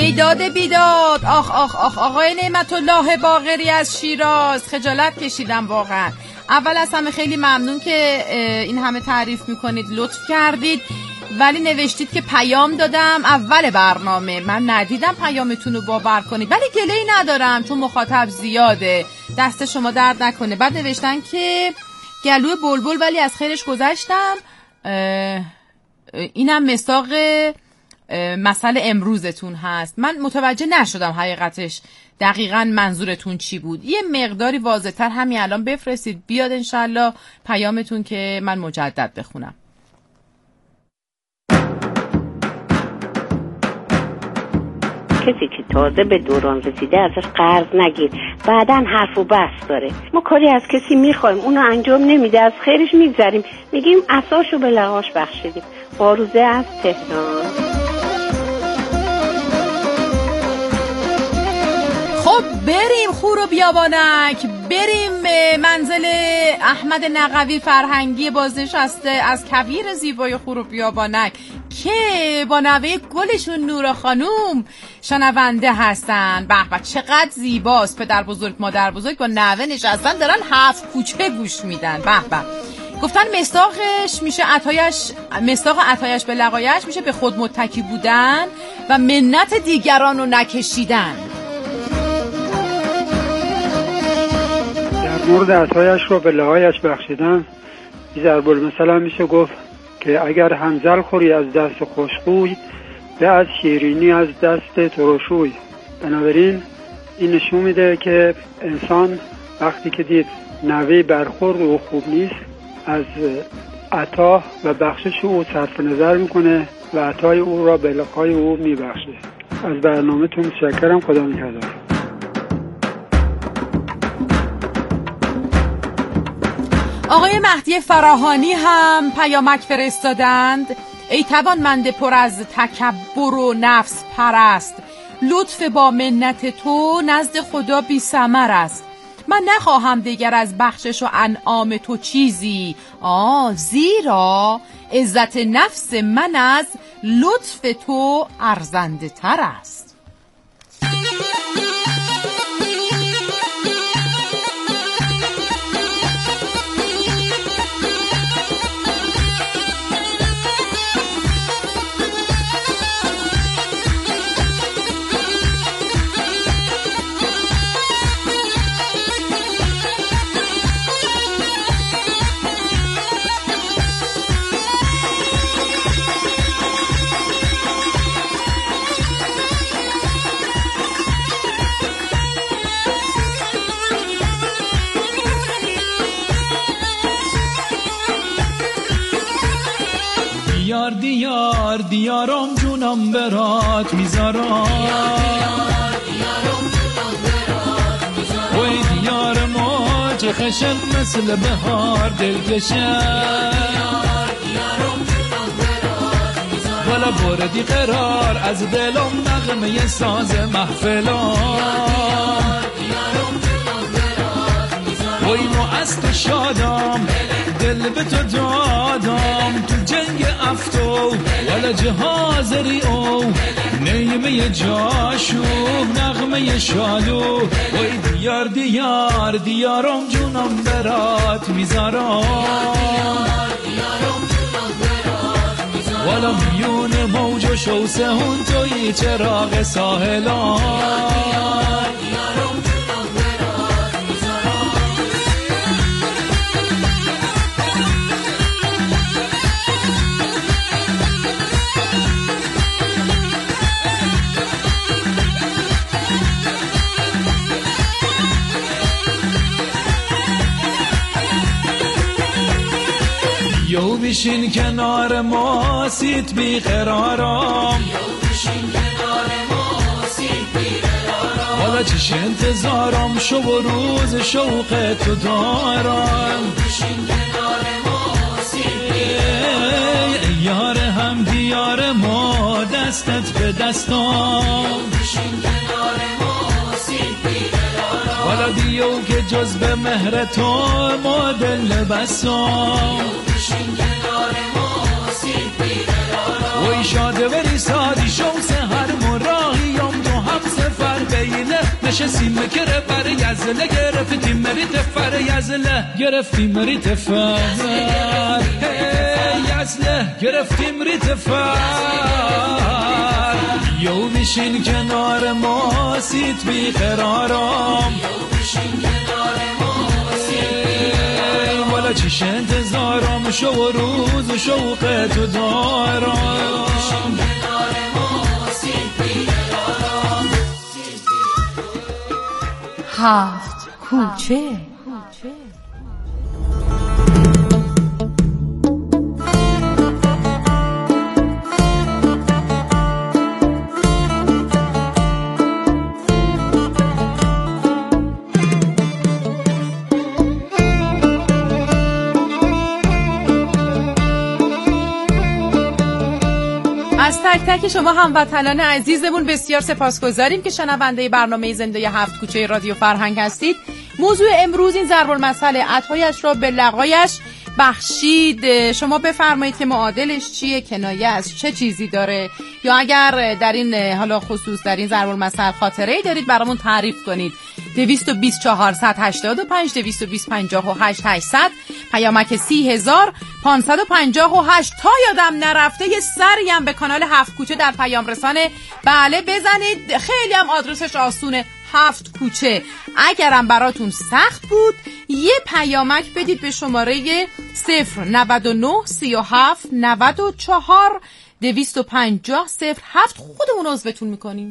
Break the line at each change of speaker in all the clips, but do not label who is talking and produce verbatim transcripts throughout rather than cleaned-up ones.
داد بیداد. آخ آخ آخ آقای نعمت الله باقری از شیراز، خجالت کشیدم واقعا. اول از همه خیلی ممنون که این همه تعریف میکنید، لطف کردید، ولی نوشتید که پیام دادم اول برنامه. من ندیدم پیامتون رو باور کنید، ولی گله‌ای ندارم چون مخاطب زیاده، دست شما درد نکنه. بعد نوشتن که گلوی بلبل ولی از خیرش گذشتم. اینم مصداق مسئله امروزتون هست. من متوجه نشدم حقیقتش دقیقاً منظورتون چی بود. یه مقداری واضح‌تر همین الان بفرستید بیاد انشالله پیامتون که من مجدد بخونم.
کسی که تازه به دوران رسیده ازش قرض نگیر، بعداً حرف و بحث داره. ما کاری از کسی میخوایم اونو انجام نمیده، از خیرش میگذریم، میگیم عصاشو به لقاش بخشیدیم. باروزه از تهران.
خب بریم خور و بیابانک، بریم منزل احمد نقوی فرهنگی بازنشسته از کویر زیبای خور و بیابانک که با نوه گلشون نورا خانوم شنونده هستن. به به چقدر زیباست، پدر بزرگ مادر بزرگ با نوه نشستن دارن هفت کوچه گوش میدن. به به. گفتن مصداقش میشه عطایش، مصداق عطایش به لقایش میشه به خود متکی بودن و منت دیگران رو نکشیدن.
در مورد عطایش رو به لقایش بخشیدن ضرب المثل میشه گفت که اگر حنظل خوری از دست خوشخوی، به از شیرینی از دست ترشوی. بنابراین این نشون میده که انسان وقتی که دید نوی برخورد او خوب نیست، از عطا و بخشش او صرف نظر میکنه و عطای او را به لقای او میبخشه. از برنامه‌تون متشکرم. خدا نگهدار.
آقای مهدی فراهانی هم پیامک فرستادند. ای توانمند پر از تکبر و نفس پرست، لطف با منت تو نزد خدا بی ثمر است. من نخواهم دیگر از بخشش و انعام تو چیزی، آه زیرا عزت نفس من از لطف تو ارزنده تر است.
دیار دیار دیارم جونم برات میذارم، وی دیار ما چه خشن مثل بهار دلکشن، ولا بردی قرار از دلم نغمه ساز محفلم، وی ما از تو شادم دل به تو دادم، تو جنگ افتو ولا جهازری او نیمه جاشو نغمه شالو، وی دیار دیار دیارم جونم برات میذارم، ولا میون موج و شوسه هون توی چراغ ساحلان. یو بشین کنار ما سیت بی قرارم، حالا چش انتظارم شو و روز شوق تو دارم، ای یار هم دیار ما دستت به دستم، حالا دیو که جز به مهر تو ما دل بسام، وی شاده وری سادی شو سهر مراهیم نشستیم کره بر یزله گرفتیم مریت فر یزله گرفتیم مریت فر یزله گرفتیم ریت فر یو بشین کنار ما سیت بی قرارم والا چیش انتظارم شو و روز و شوق تو دارم
هفت کوچه از تک تک شما هموطنان عزیزمون بسیار سپاسگزاریم که شنونده برنامه زنده هفت کوچه رادیو فرهنگ هستید. موضوع امروز این ضرب المثل عطایش را به لقایش بخشید. شما بفرمایید که معادلش چیه، کنایه از چه چیزی داره، یا اگر در این حالا خصوص در این ضرب المثل خاطره‌ای دارید برامون تعریف کنید. دویست و بیست چهارصد هشتاد و پنج دویست و بیست پنجاه و هشت هشتصد پیامک سی هزار پانصد و پنجاه و هشت. تا یادم نرفته یه سری هم به کانال هفت کوچه در پیام رسانه بله بزنید، خیلی هم آدرسش آسونه، هفت کوچه. اگرم براتون سخت بود یه پیامک بدید به شماره صفر نود و نه سی و هفت نود و چهار دویست و پنجاه صفر هفت خودمون عضوتون میکنیم.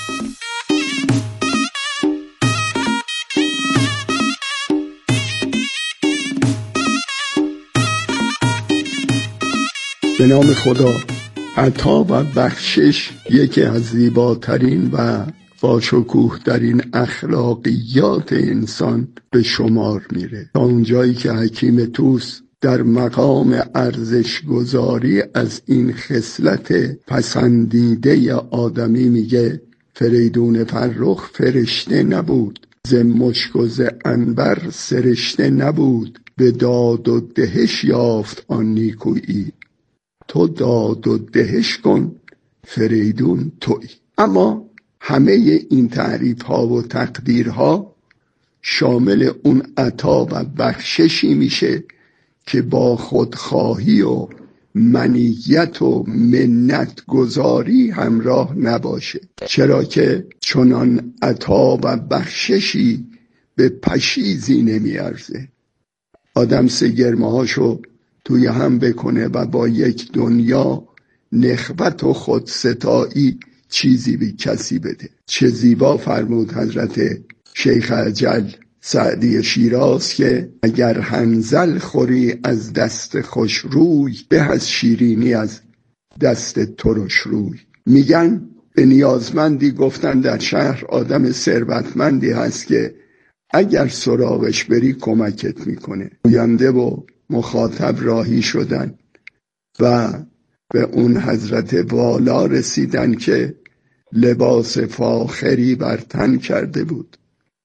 به نام خدا. عطا و بخشش یکی از زیباترین و با شکوه ترین اخلاقیات انسان به شمار میره، تا اونجایی که حکیم طوس در مقام ارزش گذاری از این خصلت پسندیده آدمی میگه فریدون فرخ فرشته نبود، ز مشک و ز عنبر سرشته نبود، به داد و دهش یافت آن نیکویی، تو داد و دهش کن فریدون تویی. اما همه این تعریف ها و تقدیرها شامل اون عطا و بخششی میشه که با خودخواهی و منیت و منت گذاری همراه نباشه، چرا که چنان عطا و بخششی به پشیزی نمیارزه. آدم سه گرمه هاشو توی هم بکنه و با یک دنیا نخوت و خودستایی چیزی به کسی بده. چه زیبا فرمود حضرت شیخ اجل سعدی شیراز که اگر حنظل خوری از دست خوش روی، به از شیرینی از دست ترش روی. میگن به نیازمندی گفتن در شهر آدم ثروتمندی هست که اگر سراغش بری کمکت میکنه. گوینده و مخاطب راهی شدن و به اون حضرت والا رسیدن که لباس فاخری بر تن کرده بود،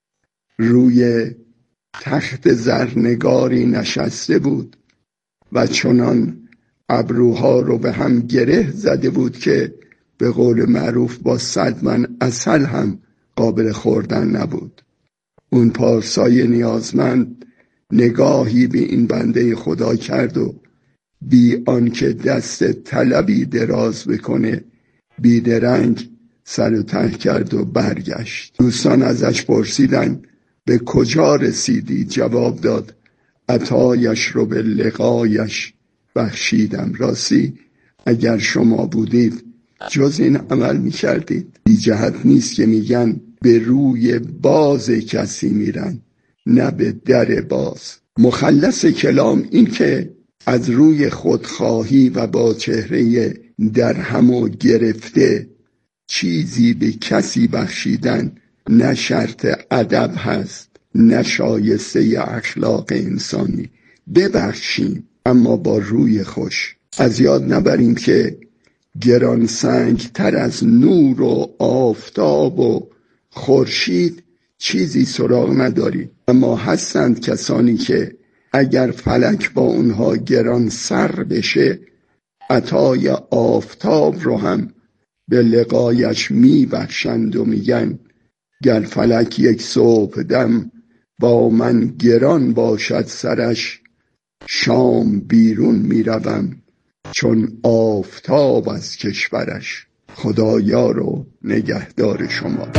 روی تخت زرنگاری نشسته بود و چنان ابروها رو به هم گره زده بود که به قول معروف با صد من عسل هم قابل خوردن نبود. اون پارسای نیازمند نگاهی به این بنده خدا کرد و بی آنکه دست طلبی دراز بکنه بیدرنگ سر و ته کرد و برگشت. دوستان ازش پرسیدن به کجا رسیدی؟ جواب داد عطایش رو به لقایش بخشیدم. راستی اگر شما بودید جز این عمل می کردید؟ بی جهت نیست که میگن به روی باز کسی میرن نه به در باز. مخلص کلام این که از روی خودخواهی و با چهره در همو گرفته چیزی به کسی بخشیدن نه شرط ادب هست، نه شایسته اخلاق انسانی. ببخشیم اما با روی خوش. از یاد نبریم که گران سنگ تر از نور و آفتاب و خورشید چیزی سراغ نداریم، اما هستند کسانی که اگر فلک با اونها گران سر بشه عطای آفتاب رو هم به لقایش می بخشند و میگن گر فلک یک صبح دم با من گران باشد سرش، شام بیرون می روم چون آفتاب از کشورش. خدا یار و نگهدار شما.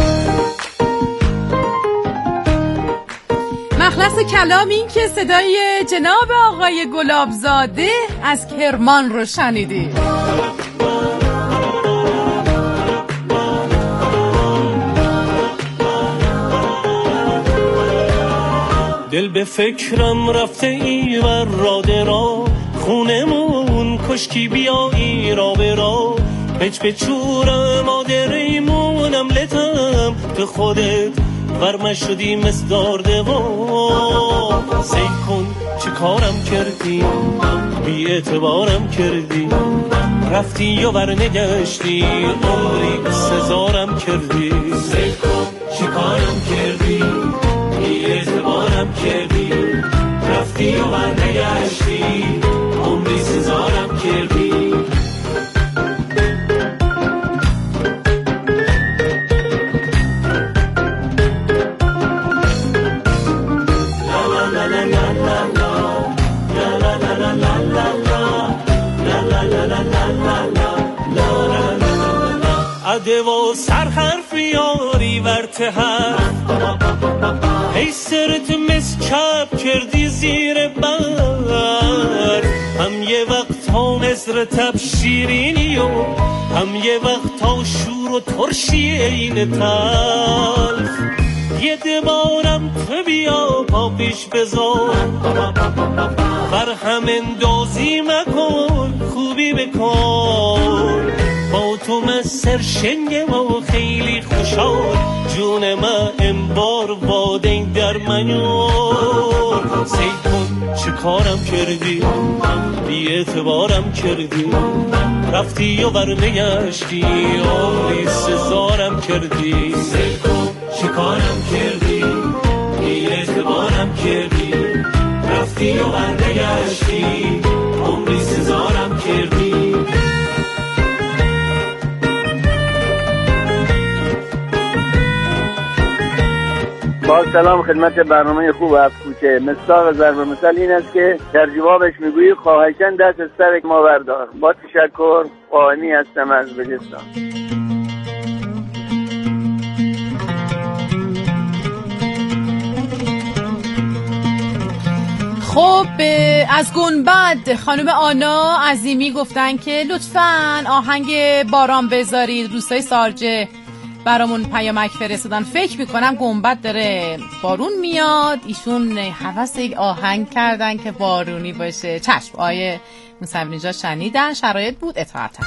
مخلص کلام این که صدای جناب آقای گلابزاده از کرمان رو شنیدی.
دل به فکرم رفته ای و راده را، خونمون کشکی بیایی را برا. پچ پچورم مادریمونم لتم، تو خودت ورمه شدی مصدار وا. سی کن چه کارم کردی، بی اعتبارم کردی، رفتی و برنگشتی عمری سزارم کردی. سی کن چه کارم کردی، بی اعتبارم کردی، رفتی و برنگشتی عمری سزارم کردی. عده و سرحرف یاری ورته ای سرت مس چپ کردی زیر بر. هم یه وقت ها نظر تب شیرینی و هم یه وقت ها شور و ترشی این تلخ. یه دبارم تو بیا پا پیش بذار، بر هم اندازی مکن خوبی بکن. با تو من سرشنگم و خیلی خوشحال، جون من انبار وادین در منور. سید کن چه کارم کردی، بی اعتبارم کردی، رفتی و برنگشتی عمری سزارم کردی. سید کن چه کارم کردی، بی اعتبارم کردی، رفتی و برنگشتی عمری سزارم کردی.
با سلام خدمت برنامه خوب هفت کوچه. مصداق ضرب مثل این است که در جوابش میگویی خواهشاً دست از سر ما بردار. با تشکر، قائمی هستم از بلوچستان.
خب از گنبد خانم آنا عظیمی گفتن که لطفاً آهنگ باران بذارید. دوستای سارجه برامون پیامک فرستادن. فکر میکنم گنبد داره بارون میاد، ایشون حواس یک آهنگ کردن که بارونی باشه. چشم، آیه موسوی نژاد شنیدن، شرایط بود، اطاعتن.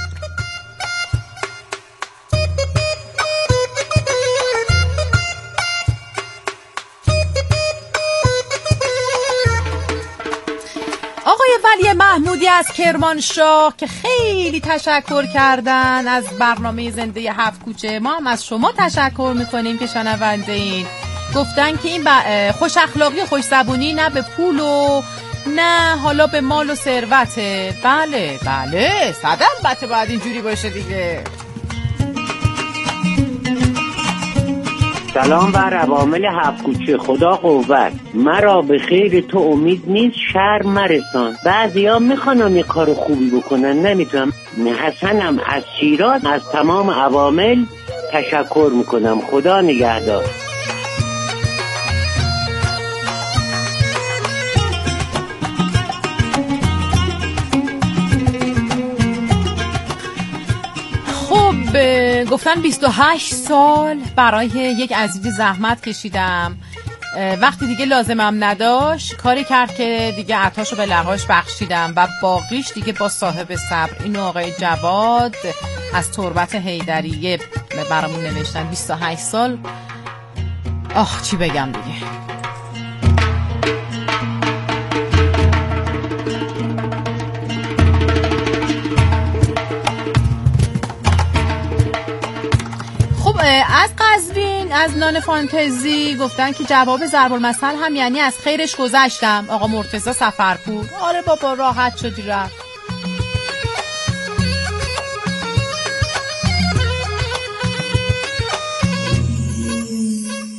آقای ولی محمودی از کرمانشاه که خیلی تشکر کردن از برنامه زنده هفت کوچه. ما هم از شما تشکر میکنیم که شنونده این. گفتن که این خوش اخلاقی و خوش زبونی نه به پول و نه حالا به مال و ثروته. بله بله صد البته باید اینجوری باشه دیگه.
سلام بر عوامل هفت کوچه. خدا قوت. مرا به خیر تو امید نیست، شر مرسان. بعضیا میخوانم یه کار خوبی بکنن، نمیتونم. حسنم از شیراز از تمام عوامل تشکر میکنم. خدا نگهدار.
گفتن بیست و هشت سال برای یک عزیزی زحمت کشیدم، وقتی دیگه لازمم نداشت کاری کرد که دیگه عطاشو به لقاش بخشیدم و باقیش دیگه با صاحب صبر. اینو آقای جواد از تربت حیدریه برامون نوشتن. بیست و هشت سال. آخ چی بگم دیگه. از قزوین از نان فانتزی گفتن که جواب ضرب المثل هم یعنی از خیرش گذشتم. آقا مرتضی سفرپور. آره بابا راحت شدی رفت.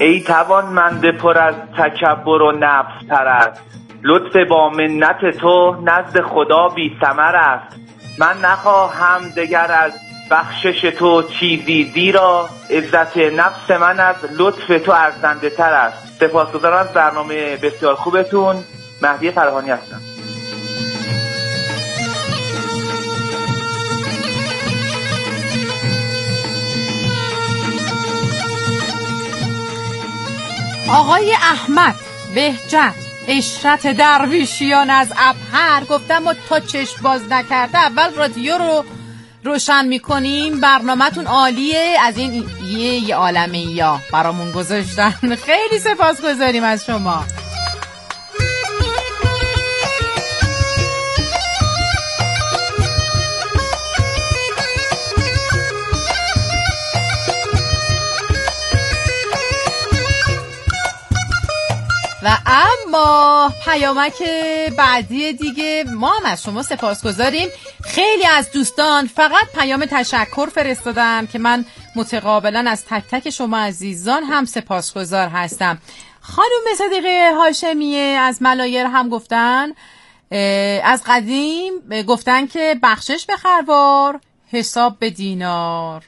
ای توانمند پر از تکبر و نفس پرست، لطف با منت تو نزد خدا بی ثمر است. من نخواهم دگر از بخشش تو چیزی، زیرا عزت نفس من از لطف تو ارزنده تر است. سپاسگزارم از برنامه بسیار خوبتون. مهدی فرهانی هستم.
آقای احمد بهجت اشرت درویشیان از ابهر گفتم و تا چشم باز نکرده اول رادیو رو روشن میکنیم، برنامه‌تون عالیه، از این یه یه عالمه یا برامون گذاشتن. خیلی سپاسگزاریم از شما. و اما پیامک بعدی دیگه ما هم از شما سپاسگزاریم. خیلی از دوستان فقط پیام تشکر فرستادن که من متقابلا از تک تک شما عزیزان هم سپاسگزار هستم. خانم صدیقه هاشمیه از ملایر هم گفتن از قدیم گفتن که بخشش به خروار حساب به دینار.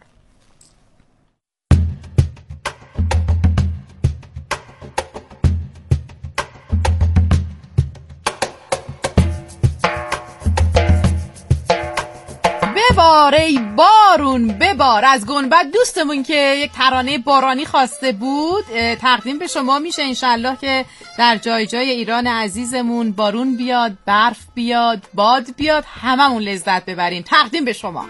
ببار ای بارون ببار از گنبد دوستمون که یک ترانه بارانی خواسته بود تقدیم به شما میشه. انشالله که در جای جای ایران عزیزمون بارون بیاد، برف بیاد، باد بیاد، هممون لذت ببریم. تقدیم به شما.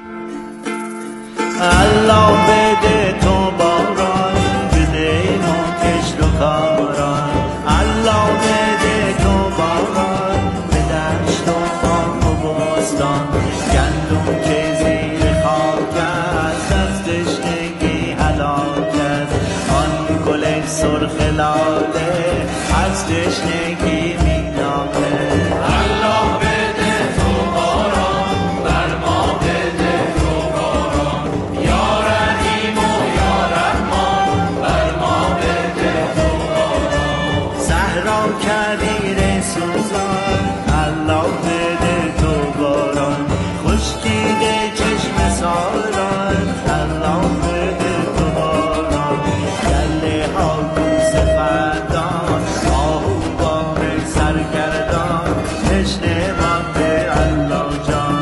الله بده تو باران، بده ما کشت و کاران. الله بده تو باران، به دشت و باغ و بستان. گندم که زیر خاک است، از تشنگی هلاک است. آن گل سرخ لاله از تشنگی میناله. الله بده تو باران، بر ما بده تو باران. یا رحیم و یا رحمان، بر ما بده تو باران. صحرا کویر سوزان، الله بده تو باران. خشکیده چشم ساران، الله بده تو باران. گله ها کوس فردان، آهوان سرگردان. تشنه مانده الله جان،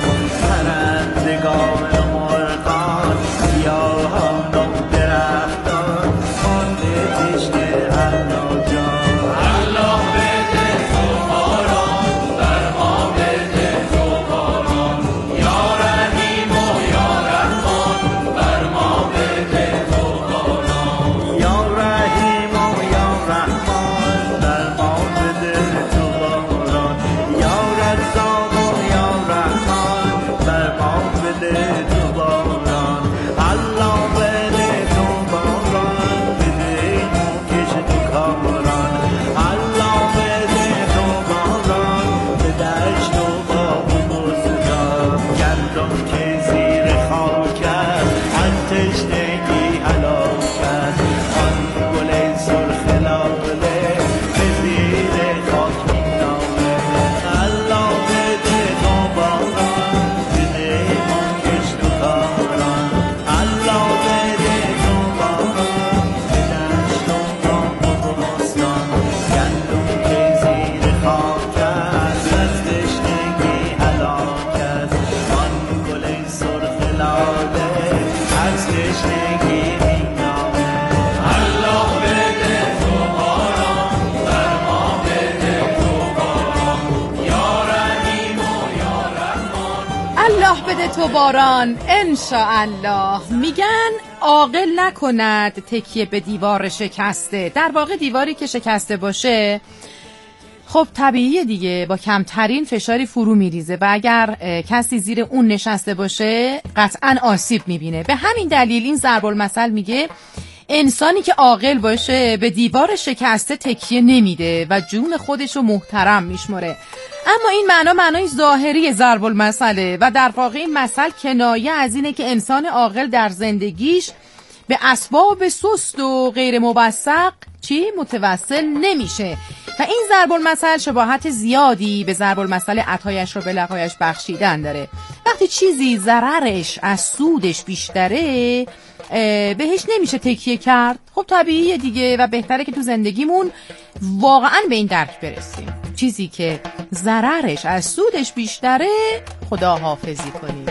پرندگان و مرغان. گیاهان و درختان، مانده تشنه الله جان. الله بده تو باران، بر ما بده تو باران. یا رحیم و یا رحمان، بر ما بده تو باران. یا رحیم و یا رحمان، بر ما بده تو باران. یا رزاق و یا رحمان، بر ما بده تو باران. الله بده تو باران، بده ما کشت و کاران. الله بده تو باران، به دشت و باغ و بستان. گندم که زیر خاک است، از تشنگی هلاک است. آن گل سرخ لاله به زیر خاک میناله. الله بده تو باران، بده ما کشت و کاران. الله بده تو باران، به دشت و باغ و بستان. گندم که زیر خاک است، از تشنگی هلاک است. آن گل سرخ لاله از تشنگی میناله. الله بده تو باران، بر ما بده تو باران. یا رحیم و یا رحمان.
الله بده تو باران. انشاءالله. میگن عاقل نکند تکیه به دیوار شکسته. در واقع دیواری که شکسته باشه خب طبیعیه دیگه، با کمترین فشاری فرو میریزه و اگر کسی زیر اون نشسته باشه قطعاً آسیب میبینه. به همین دلیل این ضرب المثل میگه انسانی که عاقل باشه به دیوار شکسته تکیه نمیده و جون خودشو محترم میشمره. اما این معنا معنای ظاهری ضرب المثله و در واقع این مثل کنایه از اینه که انسان عاقل در زندگیش به اسباب سست و غیر موثق چی متوسل نمیشه و این ضرب المثل شباهت زیادی به ضرب المثل عطایش را به لقایش بخشیدن داره. وقتی چیزی ضررش از سودش بیشتره بهش نمیشه تکیه کرد. خب طبیعیه دیگه و بهتره که تو زندگیمون واقعا به این درک برسیم، چیزی که ضررش از سودش بیشتره خدا حافظی کنیم.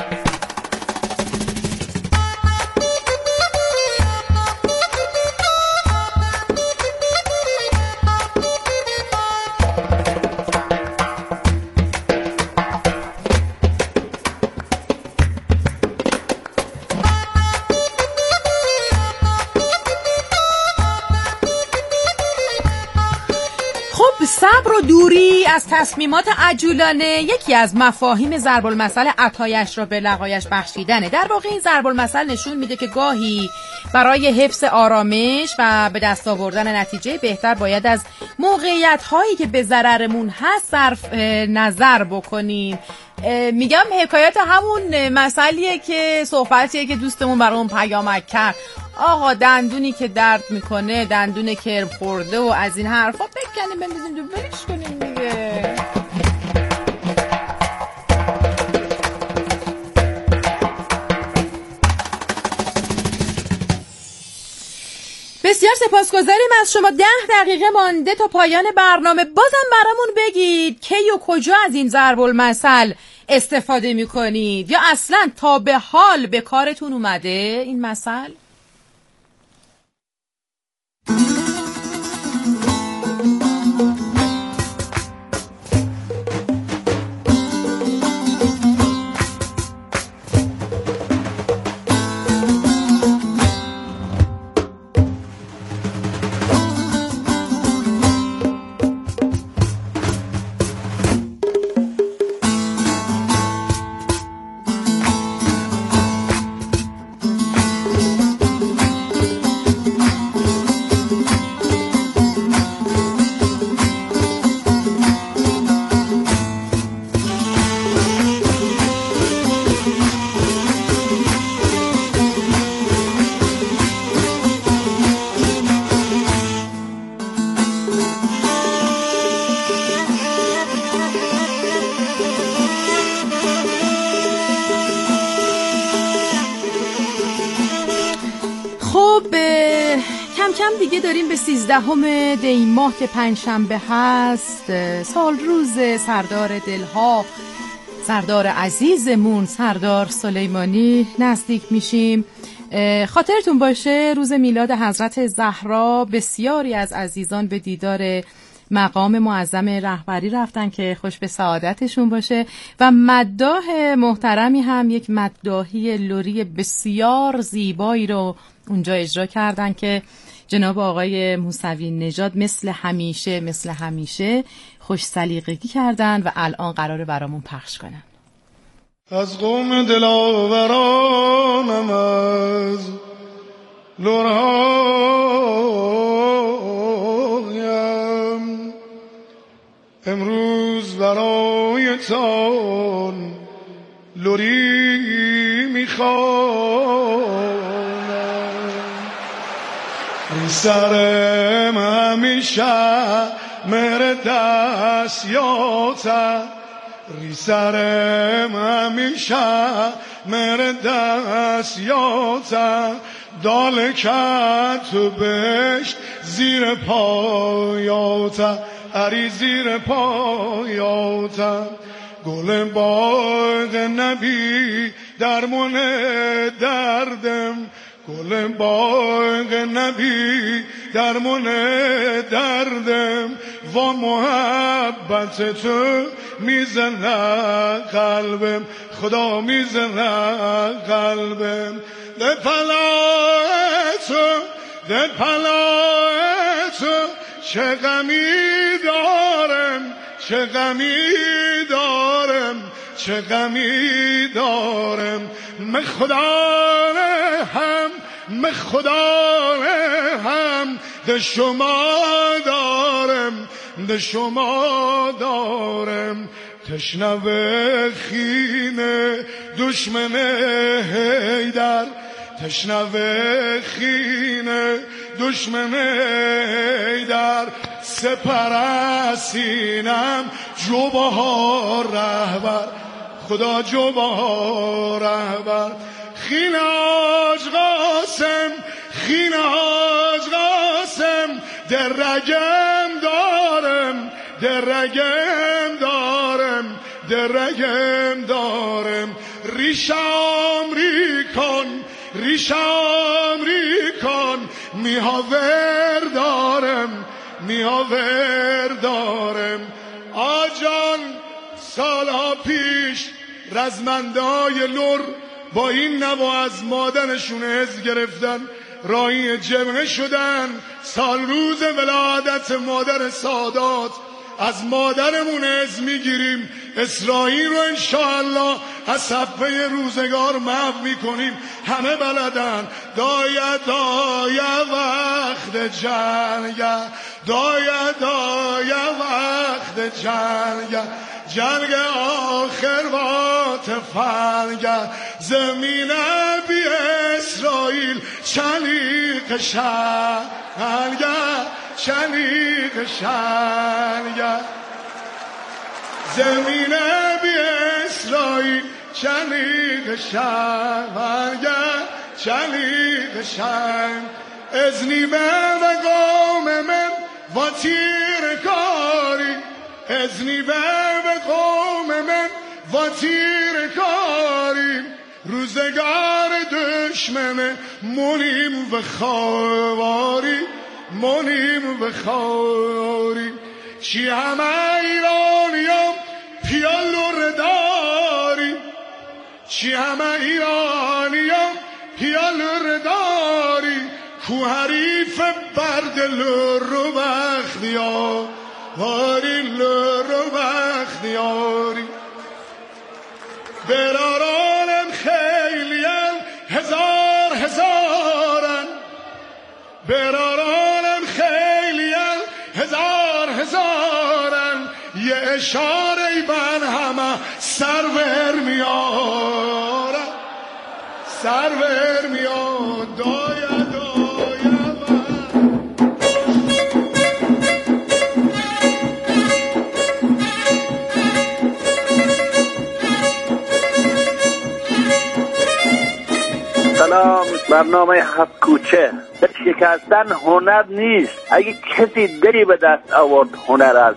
صبر و دوری از تصمیمات عجولانه یکی از مفاهیم ضرب المثل عطایش را به لقایش بخشیدنه. در واقع این ضرب المثل نشون میده که گاهی برای حفظ آرامش و به دست آوردن نتیجه بهتر باید از موقعیت هایی که به ضررمون هست صرف نظر بکنیم. میگم حکایت همون مسئلیه که صحبتیه که دوستمون برامون پیامک کرد. آقا دندونی که درد میکنه، دندون کرم خورده و از این حرفا بکنیم بندازیم دو برش کنیم دیگه. بسیار سپاسگزاریم از شما. ده دقیقه مانده تا پایان برنامه. بازم برامون بگید کی و کجا از این ضرب المثل استفاده میکنید یا اصلا تا به حال به کارتون اومده این مثل؟ دیگه داریم به سیزدهم دی ماه که پنجشنبه هست، سال روز سردار دلها، سردار عزیزمون سردار سلیمانی نزدیک میشیم. خاطرتون باشه روز میلاد حضرت زهرا بسیاری از عزیزان به دیدار مقام معظم رهبری رفتن که خوش به سعادتشون باشه و مداح محترمی هم یک مداحی لری بسیار زیبایی رو اونجا اجرا کردن که جناب آقای موسوی نژاد مثل همیشه مثل همیشه خوش سلیقگی کردن و الان قراره برامون پخش کنن.
از قوم دلاورانم از لرهایم امروز برایتان لری میخوام سرم همیشه مهر دستیاته ریسرم همیشه مهر دستیاته دال کت تو بشت زیر پایاته اری زیر پایاته گل باغ نبی درمون دردم گل باغ نبی درمون دردم و محبت تو میزنه قلبم خدا میزنه قلبم ده پلاه تو ده پلاه تو چه غمی دارم چه غمی دارم چه غمی دارم من خدا هم من خدا هم ده شما دارم ده شما دارم تشنه خینه دشمن هیدر تشنه خینه دشمن در سپر سینم جو بهار رهبر خدا جو بهار رهبر خین حاج قاسم خین حاج قاسم در رگم دارم در رگم دارم در رگم دارم ریشم ری کن ریشم ری کن میهاور دارم میهاور دارم آجان سالها پیش رزمندای لور با این نوا از مادرشون حز گرفتن راهی جبهه شدن سال روز ولادت مادر سادات از مادرمون حز میگیریم اسرائیل رو انشاءالله از صفحه روزگار محو میکنیم همه بلدن دایه دایه وقت جنگ دایه دایه وقت جنگ جنگ آخر با تفنگ زمین بی اسرائیل شلیق شنگ شلیق شنگ زمین بی اسرائیل شلیق شنگ شلیق شنگ از نیمه و قوم من و تیر کاری از نیمه و قوم من و تیر کاری روزگار دشمن منیم و خواری منیم و خواری چی همه ایرانیم پیالور داری چی همه ایرانیم پیالور داری کو حریف برد لور و اختیاری لور و اختیاری برارانم خیلیان هزار هزارن برارانم خیلیان هزار هزارن یه اشاره بن همه سرور میارن سرور میار دایا دایا
سلام. برنامه هفت کوچه شکستن هنر نیست، اگه کسی دری به دست آورد هنر است.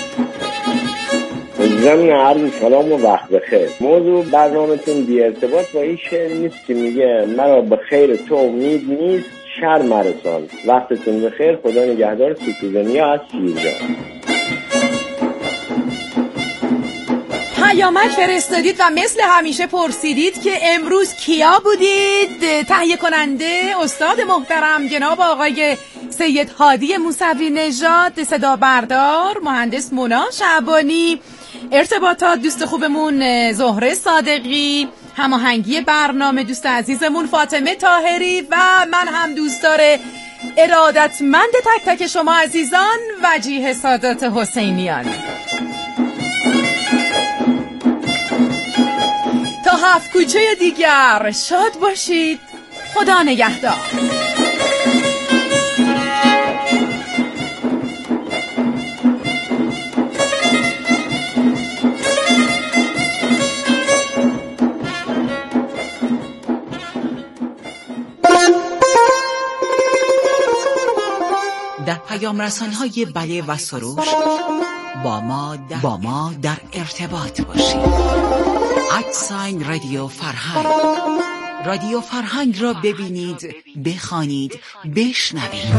زمین عرض سلام و وقت بخیر. موضوع برنامه‌تون بی ارتباط با این شعر نیست که میگه مرا به خیر تو امید نیست شر مرسان. وقتتون بخیر. خدا نگهدار. سوتوزنیا از شیرجان.
پیامک فرستادید و مثل همیشه پرسیدید که امروز کیا بودید. تهیه کننده استاد محترم جناب آقای سید هادی موسوی نژاد، صدا بردار مهندس مونا شعبانی، ارتباطات دوست خوبمون زهره صادقی، هماهنگی برنامه دوست عزیزمون فاطمه طاهری و من هم دوستدار ارادتمند تک تک شما عزیزان وجیه سادات حسینیان. تا هفت کوچه دیگر شاد باشید. خدا نگهدار.
در پیام رسان‌های بله و سروش با ما در, با ما در ارتباط باشید. ادساین رادیو فرهنگ. رادیو فرهنگ را ببینید، بخوانید، بشنوید.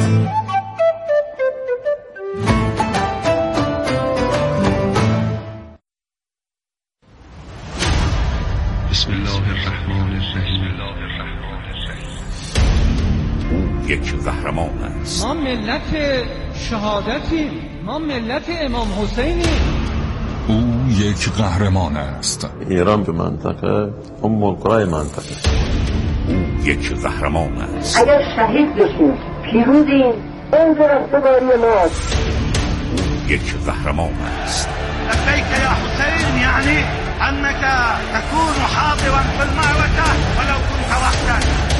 بسم الله الرحمن الرحیم. یک قهرمان است.
ما ملت شهادتیم، ما ملت امام حسینیم.
او یک قهرمان است.
ایران به منطقه ام القرى منطقه.
او یک قهرمان است.
اگر شهید بشیم پیروزیم، اون رستگاری ماست.
یک قهرمان است.
لبیک یا حسین، یعنی انك تكون حاضرا في المعركه ولو كنت وحدك.